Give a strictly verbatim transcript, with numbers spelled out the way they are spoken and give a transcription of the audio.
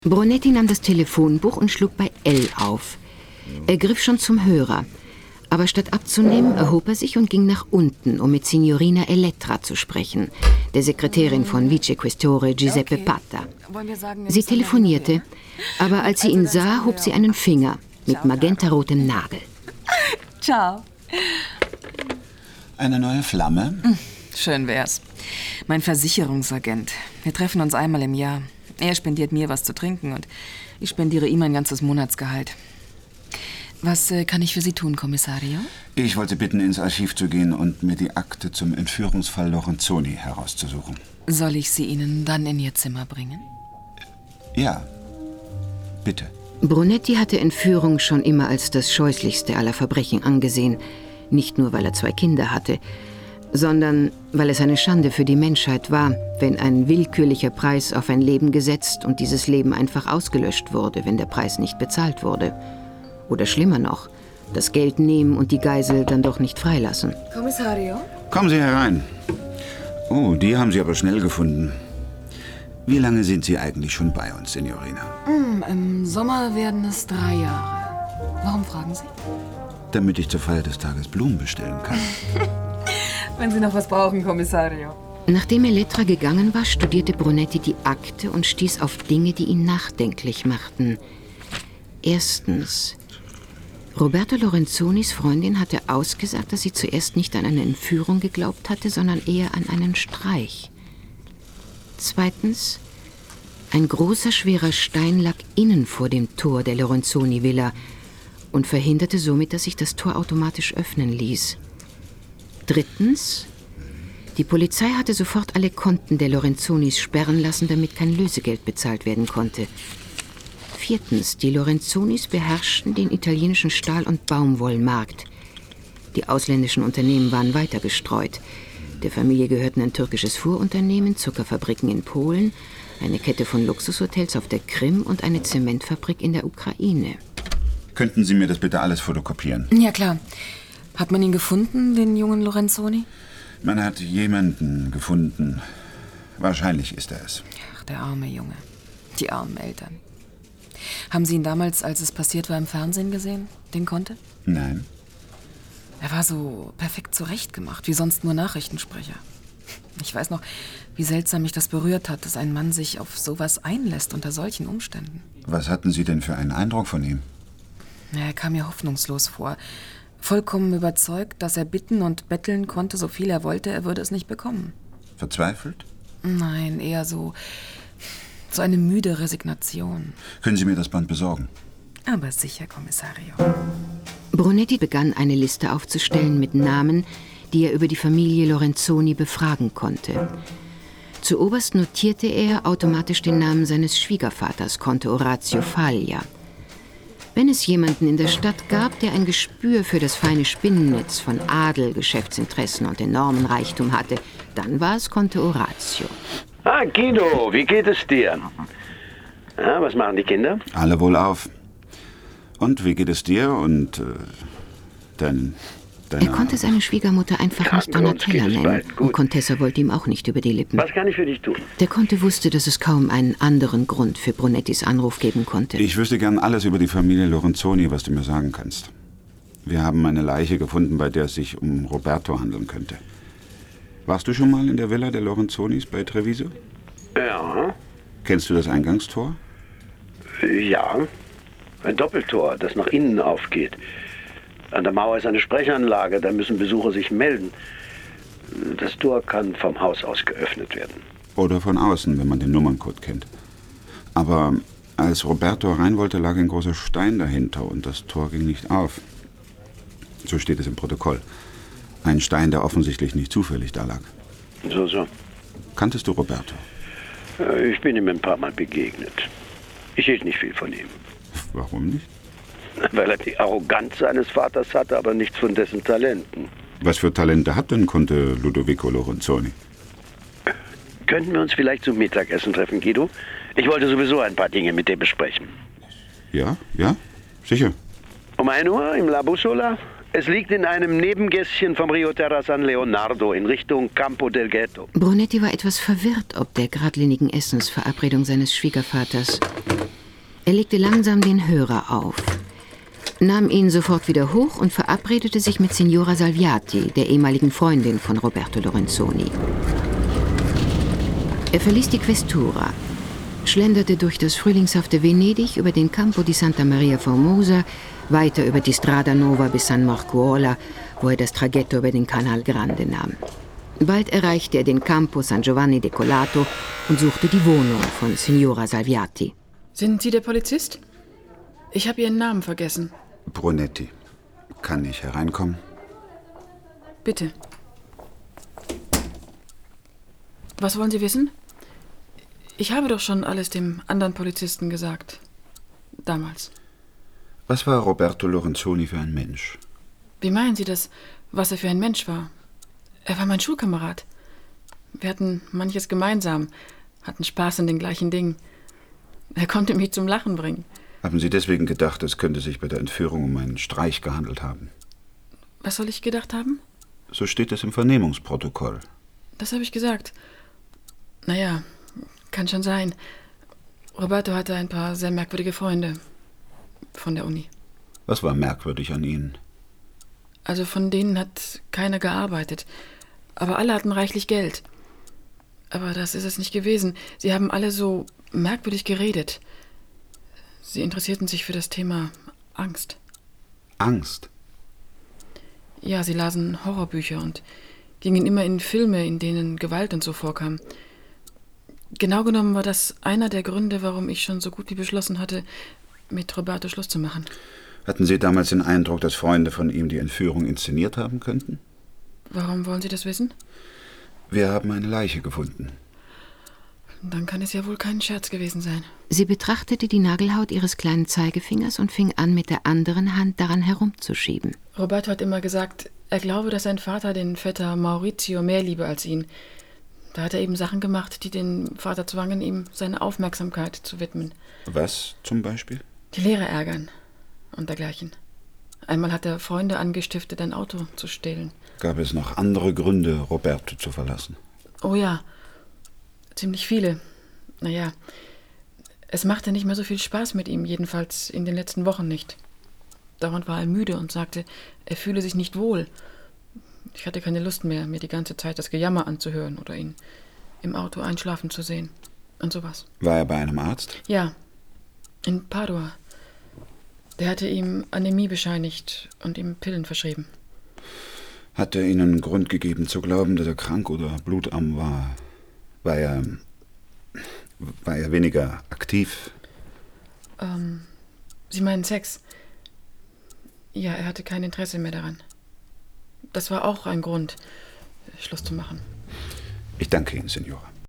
Brunetti nahm das Telefonbuch und schlug bei L auf. Er griff schon zum Hörer. Aber statt abzunehmen, erhob er sich und ging nach unten, um mit Signorina Elettra zu sprechen, der Sekretärin von Vicequestore Giuseppe Okay. Pata. Wollen wir sagen, Sie es ist eine telefonierte, Familie? aber als sie Also ihn dann sah, sagen hob wir- sie einen Finger mit Ciao, magentarotem Nagel. Ciao. Eine neue Flamme? Schön wär's. Mein Versicherungsagent. Wir treffen uns einmal im Jahr. Er spendiert mir was zu trinken und ich spendiere ihm ein ganzes Monatsgehalt. Was äh, kann ich für Sie tun, Kommissario? Ich wollte bitten, ins Archiv zu gehen und mir die Akte zum Entführungsfall Lorenzoni herauszusuchen. Soll ich sie Ihnen dann in Ihr Zimmer bringen? Ja, bitte. Brunetti hatte Entführung schon immer als das scheußlichste aller Verbrechen angesehen. Nicht nur, weil er zwei Kinder hatte, sondern weil es eine Schande für die Menschheit war, wenn ein willkürlicher Preis auf ein Leben gesetzt und dieses Leben einfach ausgelöscht wurde, wenn der Preis nicht bezahlt wurde. Oder schlimmer noch, das Geld nehmen und die Geisel dann doch nicht freilassen. Kommissario? Kommen Sie herein. Oh, die haben Sie aber schnell gefunden. Wie lange sind Sie eigentlich schon bei uns, Signorina? Hm, im Sommer werden es drei Jahre. Warum fragen Sie? Damit ich zur Feier des Tages Blumen bestellen kann. Wenn Sie noch was brauchen, Kommissario. Nachdem Elettra gegangen war, studierte Brunetti die Akte und stieß auf Dinge, die ihn nachdenklich machten. Erstens: Roberto Lorenzonis Freundin hatte ausgesagt, dass sie zuerst nicht an eine Entführung geglaubt hatte, sondern eher an einen Streich. Zweitens: Ein großer, schwerer Stein lag innen vor dem Tor der Lorenzoni-Villa und verhinderte somit, dass sich das Tor automatisch öffnen ließ. Drittens: Die Polizei hatte sofort alle Konten der Lorenzonis sperren lassen, damit kein Lösegeld bezahlt werden konnte. Viertens: Die Lorenzonis beherrschten den italienischen Stahl- und Baumwollmarkt. Die ausländischen Unternehmen waren weiter gestreut. Der Familie gehörten ein türkisches Fuhrunternehmen, Zuckerfabriken in Polen, eine Kette von Luxushotels auf der Krim und eine Zementfabrik in der Ukraine. Könnten Sie mir das bitte alles fotokopieren? Ja, klar. Hat man ihn gefunden, den jungen Lorenzoni? Man hat jemanden gefunden. Wahrscheinlich ist er es. Ach, der arme Junge. Die armen Eltern. Haben Sie ihn damals, als es passiert war, im Fernsehen gesehen? Den Conte? Nein. Er war so perfekt zurechtgemacht, wie sonst nur Nachrichtensprecher. Ich weiß noch, wie seltsam mich das berührt hat, dass ein Mann sich auf sowas einlässt unter solchen Umständen. Was hatten Sie denn für einen Eindruck von ihm? Er kam mir hoffnungslos vor. Vollkommen überzeugt, dass er bitten und betteln konnte, so viel er wollte, er würde es nicht bekommen. Verzweifelt? Nein, eher so, so eine müde Resignation. Können Sie mir das Band besorgen? Aber sicher, Kommissario. Brunetti begann, eine Liste aufzustellen mit Namen, die er über die Familie Lorenzoni befragen konnte. Zuoberst notierte er automatisch den Namen seines Schwiegervaters, Conte Orazio Faglia. Wenn es jemanden in der Stadt gab, der ein Gespür für das feine Spinnennetz von Adel, Geschäftsinteressen und enormen Reichtum hatte, dann war es Conte Orazio. Ah, Guido, wie geht es dir? Ah, was machen die Kinder? Alle wohlauf. Und wie geht es dir und äh, dein, deiner... Er konnte seine Schwiegermutter einfach nicht Ja, uns Donatella geht es nennen. beiden gut. Und Contessa wollte ihm auch nicht über die Lippen. Was kann ich für dich tun? Der Conte wusste, dass es kaum einen anderen Grund für Brunettis Anruf geben konnte. Ich wüsste gern alles über die Familie Lorenzoni, was du mir sagen kannst. Wir haben eine Leiche gefunden, bei der es sich um Roberto handeln könnte. Warst du schon mal in der Villa der Lorenzonis bei Treviso? Ja, Kennst du das Eingangstor? ja. Ein Doppeltor, das nach innen aufgeht. An der Mauer ist eine Sprechanlage, da müssen Besucher sich melden. Das Tor kann vom Haus aus geöffnet werden. Oder von außen, wenn man den Nummerncode kennt. Aber als Roberto rein wollte, lag ein großer Stein dahinter und das Tor ging nicht auf. So steht es im Protokoll. Ein Stein, der offensichtlich nicht zufällig da lag. So, so. Kanntest du Roberto? Äh, Ich bin ihm ein paar Mal begegnet. Ich hielt nicht viel von ihm. Warum nicht? Weil er die Arroganz seines Vaters hatte, aber nichts von dessen Talenten. Was für Talente hat denn Conte Ludovico Lorenzoni? Könnten wir uns vielleicht zum Mittagessen treffen, Guido? Ich wollte sowieso ein paar Dinge mit dir besprechen. Ja, ja, sicher. Um ein Uhr im La Bussola? Es liegt in einem Nebengässchen vom Rio Terra San Leonardo in Richtung Campo del Ghetto. Brunetti war etwas verwirrt ob der geradlinigen Essensverabredung seines Schwiegervaters. Er legte langsam den Hörer auf, nahm ihn sofort wieder hoch und verabredete sich mit Signora Salviati, der ehemaligen Freundin von Roberto Lorenzoni. Er verließ die Questura, schlenderte durch das frühlingshafte Venedig über den Campo di Santa Maria Formosa, weiter über die Strada Nova bis San Marcuola, wo er das Traghetto über den Canal Grande nahm. Bald erreichte er den Campo San Giovanni de Collato und suchte die Wohnung von Signora Salviati. Sind Sie der Polizist? Ich habe Ihren Namen vergessen. Brunetti. Kann ich hereinkommen? Bitte. Was wollen Sie wissen? Ich habe doch schon alles dem anderen Polizisten gesagt. Damals. Was war Roberto Lorenzoni für ein Mensch? Wie meinen Sie das, was er für ein Mensch war? Er war mein Schulkamerad. Wir hatten manches gemeinsam, hatten Spaß an den gleichen Dingen. Er konnte mich zum Lachen bringen. Haben Sie deswegen gedacht, es könnte sich bei der Entführung um einen Streich gehandelt haben? Was soll ich gedacht haben? So steht es im Vernehmungsprotokoll. Das habe ich gesagt. Naja, kann schon sein. Roberto hatte ein paar sehr merkwürdige Freunde von der Uni. Was war merkwürdig an ihnen? Also von denen hat keiner gearbeitet. Aber alle hatten reichlich Geld. Aber das ist es nicht gewesen. Sie haben alle so merkwürdig geredet. Sie interessierten sich für das Thema Angst. Angst? Ja, sie lasen Horrorbücher und gingen immer in Filme, in denen Gewalt und so vorkam. Genau genommen war das einer der Gründe, warum ich schon so gut wie beschlossen hatte, mit Roberto Schluss zu machen. Hatten Sie damals den Eindruck, dass Freunde von ihm die Entführung inszeniert haben könnten? Warum wollen Sie das wissen? Wir haben eine Leiche gefunden. Dann kann es ja wohl kein Scherz gewesen sein. Sie betrachtete die Nagelhaut ihres kleinen Zeigefingers und fing an, mit der anderen Hand daran herumzuschieben. Roberto hat immer gesagt, er glaube, dass sein Vater den Vetter Maurizio mehr liebe als ihn. Da hat er eben Sachen gemacht, die den Vater zwangen, ihm seine Aufmerksamkeit zu widmen. Was zum Beispiel? Die Lehrer ärgern und dergleichen. Einmal hat er Freunde angestiftet, ein Auto zu stehlen. Gab es noch andere Gründe, Roberto zu verlassen? Oh ja, ziemlich viele. Naja, es machte nicht mehr so viel Spaß mit ihm, jedenfalls in den letzten Wochen nicht. Dauernd war er müde und sagte, er fühle sich nicht wohl. Ich hatte keine Lust mehr, mir die ganze Zeit das Gejammer anzuhören oder ihn im Auto einschlafen zu sehen und sowas. War er bei einem Arzt? Ja, in Padua. Der hatte ihm Anämie bescheinigt und ihm Pillen verschrieben. Hat er Ihnen Grund gegeben zu glauben, dass er krank oder blutarm war? War er, war er weniger aktiv? Ähm, Sie meinen Sex? Ja, er hatte kein Interesse mehr daran. Das war auch ein Grund, Schluss zu machen. Ich danke Ihnen, Signora.